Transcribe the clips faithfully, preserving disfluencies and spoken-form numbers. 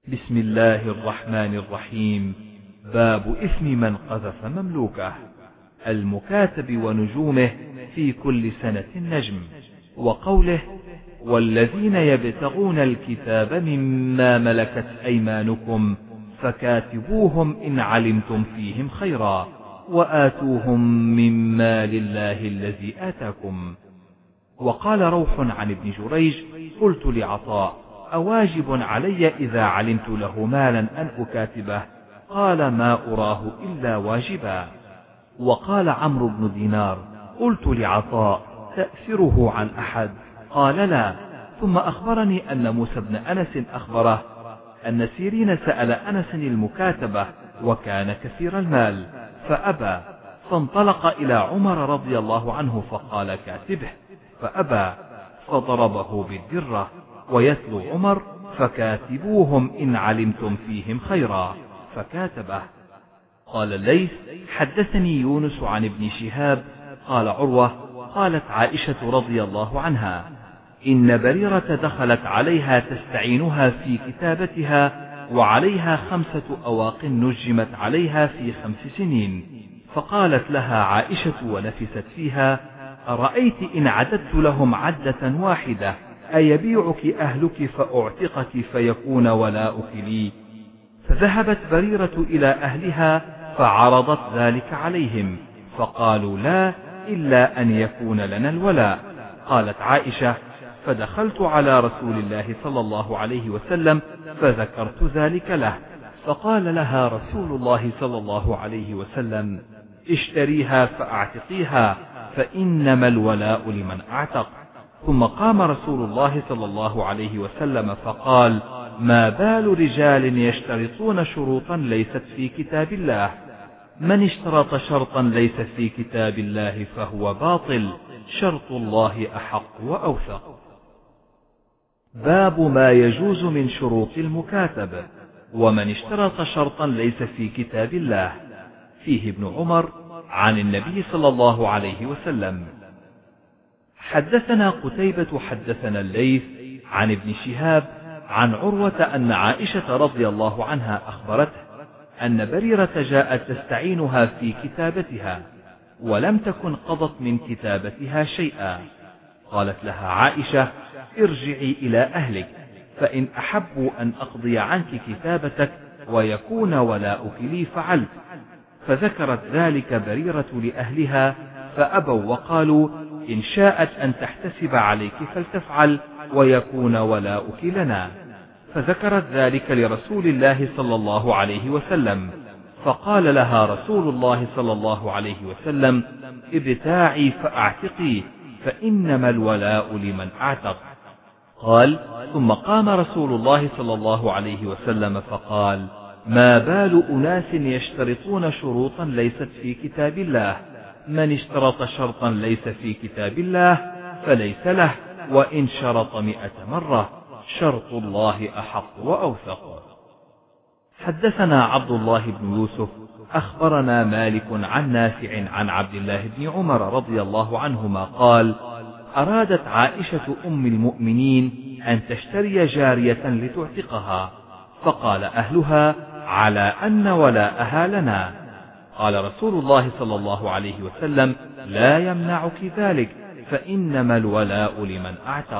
بسم الله الرحمن الرحيم. باب إثم من قذف مملوكه. المكاتب ونجومه في كل سنة نجم. وقوله والذين يبتغون الكتاب مما ملكت أيمانكم فكاتبوهم إن علمتم فيهم خيرا وآتوهم مما لله الذي آتاكم. وقال روح عن ابن جريج قلت لعطاء أواجب علي إذا علمت له مالا أن أكاتبه؟ قال ما أراه إلا واجبا. وقال عمرو بن دينار قلت لعطاء تأثره عن أحد؟ قال لا. ثم أخبرني أن موسى بن أنس أخبره أن سيرين سأل أنس المكاتبة وكان كثير المال فأبى، فانطلق إلى عمر رضي الله عنه فقال كاتبه فأبى، فضربه بالدرة. ويتلو عمر فكاتبوهم إن علمتم فيهم خيرا فكاتبه. قال الليث حدثني يونس عن ابن شهاب قال عروة قالت عائشة رضي الله عنها إن بريرة دخلت عليها تستعينها في كتابتها وعليها خمسة أواق نجمت عليها في خمس سنين، فقالت لها عائشة ونفست فيها أرأيت إن عددت لهم عدة واحدة أيبيعك أهلك فأعتقك فيكون ولاؤك لي؟ فذهبت بريرة إلى أهلها فعرضت ذلك عليهم فقالوا لا إلا أن يكون لنا الولاء. قالت عائشة فدخلت على رسول الله صلى الله عليه وسلم فذكرت ذلك له فقال لها رسول الله صلى الله عليه وسلم اشتريها فأعتقيها فإنما الولاء لمن أعتق. ثم قام رسول الله صلى الله عليه وسلم فقال ما بال رجال يشترطون شروطا ليست في كتاب الله؟ من اشترط شرطا ليس في كتاب الله فهو باطل، شرط الله أحق وأوثق. باب ما يجوز من شروط المكاتب. ومن اشترط شرطا ليس في كتاب الله. فيه ابن عمر عن النبي صلى الله عليه وسلم. حدثنا قتيبة حدثنا الليث عن ابن شهاب عن عروة أن عائشة رضي الله عنها أخبرته أن بريرة جاءت تستعينها في كتابتها ولم تكن قضت من كتابتها شيئا. قالت لها عائشة ارجعي إلى أهلك فإن أحبوا أن أقضي عنك كتابتك ويكون ولاؤك لي فعلت. فذكرت ذلك بريرة لأهلها فأبوا وقالوا إن شاءت أن تحتسب عليك فلتفعل ويكون ولاؤك لنا. فذكرت ذلك لرسول الله صلى الله عليه وسلم فقال لها رسول الله صلى الله عليه وسلم ابتاعي فأعتقي فإنما الولاء لمن أعتق. قال ثم قام رسول الله صلى الله عليه وسلم فقال ما بال أناس يشترطون شروطا ليست في كتاب الله؟ من اشترط شرطا ليس في كتاب الله فليس له وإن شرط مئة مرة، شرط الله أحق وأوثق. حدثنا عبد الله بن يوسف أخبرنا مالك عن نافع عن عبد الله بن عمر رضي الله عنهما قال أرادت عائشة أم المؤمنين أن تشتري جارية لتعتقها فقال أهلها على أن ولاءها لنا. قال رسول الله صلى الله عليه وسلم لا يمنعك ذلك فإنما الولاء لمن أعتق.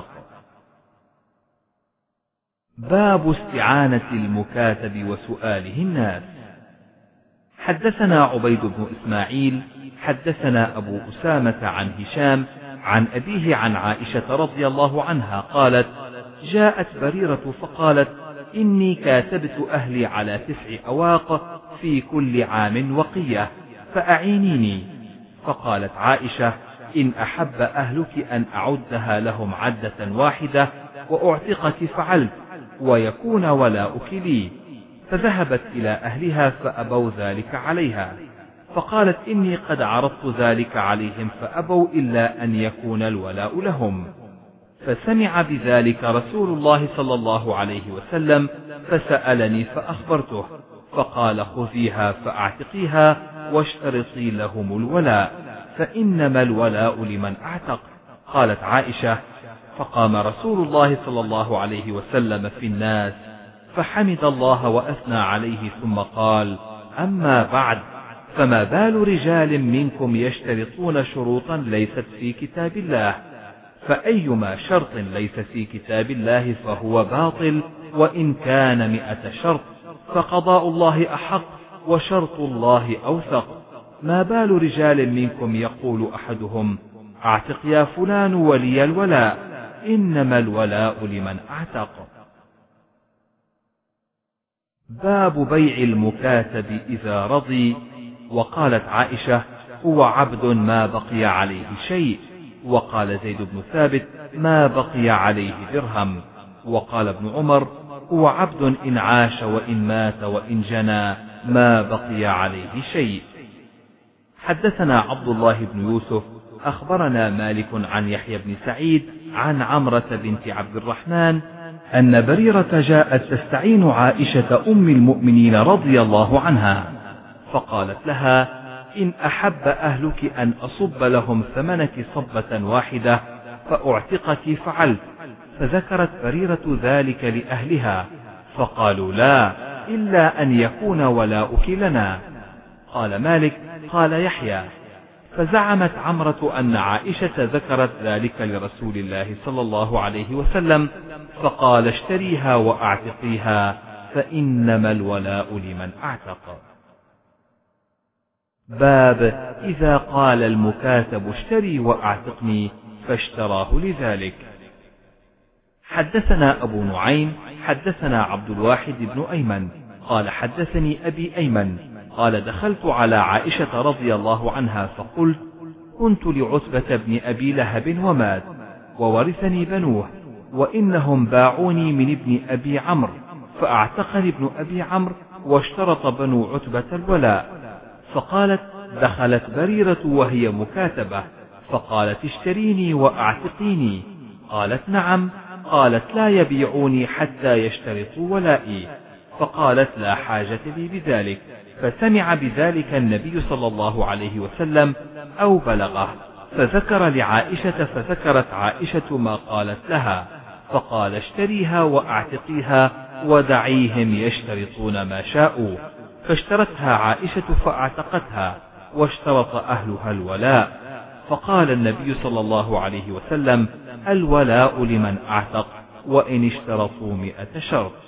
باب استعانة المكاتب وسؤاله الناس. حدثنا عبيد بن إسماعيل حدثنا أبو أسامة عن هشام عن أبيه عن عائشة رضي الله عنها قالت جاءت بريرة فقالت إني كاتبت أهلي على تسع أواق في كل عام وقية فأعينيني. فقالت عائشة إن أحب أهلك أن أعدها لهم عدة واحدة وأعتقك فعلت ويكون ولاؤك لي. فذهبت إلى أهلها فأبوا ذلك عليها فقالت إني قد عرضت ذلك عليهم فأبوا إلا أن يكون الولاء لهم. فسمع بذلك رسول الله صلى الله عليه وسلم فسألني فأخبرته فقال خذيها فأعتقيها واشترطي لهم الولاء فإنما الولاء لمن أعتق. قالت عائشة فقام رسول الله صلى الله عليه وسلم في الناس فحمد الله وأثنى عليه ثم قال: أما بعد، فما بال رجال منكم يشترطون شروطا ليست في كتاب الله، فأيما شرط ليس في كتاب الله فهو باطل وإن كان مئة شرط، فقضاء الله أحق وشرط الله أوثق. ما بال رجال منكم يقول أحدهم: أعتق يا فلان ولي الولاء، إنما الولاء لمن أعتق. باب بيع المكاتب إذا رضي. وقالت عائشة: هو عبد ما بقي عليه شيء. وقال زيد بن ثابت: ما بقي عليه درهم. وقال ابن عمر: هو عبد إن عاش وإن مات وإن جنى ما بقي عليه شيء. حدثنا عبد الله بن يوسف أخبرنا مالك عن يحيى بن سعيد عن عمرة بنت عبد الرحمن أن بريرة جاءت تستعين عائشة أم المؤمنين رضي الله عنها، فقالت لها: إن أحب أهلك أن أصب لهم ثمنك صبة واحدة فأعتقك فعلت. فذكرت بريرة ذلك لأهلها، فقالوا: لا، إلا أن يكون ولاؤك لنا. قال مالك: قال يحيى: فزعمت عمرة أن عائشة ذكرت ذلك لرسول الله صلى الله عليه وسلم، فقال: اشتريها وأعتقيها، فإنما الولاء لمن أعتق. باب إذا قال المكاتب: اشتري وأعتقني، فاشتراه لذلك. حدثنا أبو نعيم حدثنا عبد الواحد بن أيمن قال: حدثني أبي أيمن قال: دخلت على عائشة رضي الله عنها فقلت: كنت لعتبة بن أبي لهب ومات، وورثني بنوه، وإنهم باعوني من ابن أبي عمرو، فأعتقني ابن أبي عمرو، واشترط بنو عتبة الولاء. فقالت: دخلت بريرة وهي مكاتبة، فقالت: اشتريني وأعتقيني. قالت: نعم. قالت: لا يبيعوني حتى يشترطوا ولائي. فقالت: لا حاجة لي بذلك. فسمع بذلك النبي صلى الله عليه وسلم أو بلغه، فذكر لعائشة، فذكرت عائشة ما قالت لها، فقال: اشتريها وأعتقيها ودعيهم يشترطون ما شاءوا. فاشترتها عائشة فأعتقتها، واشترط أهلها الولاء. فقال النبي صلى الله عليه وسلم: الولاء لمن أعتق، وإن اشترطوا مئة شرط.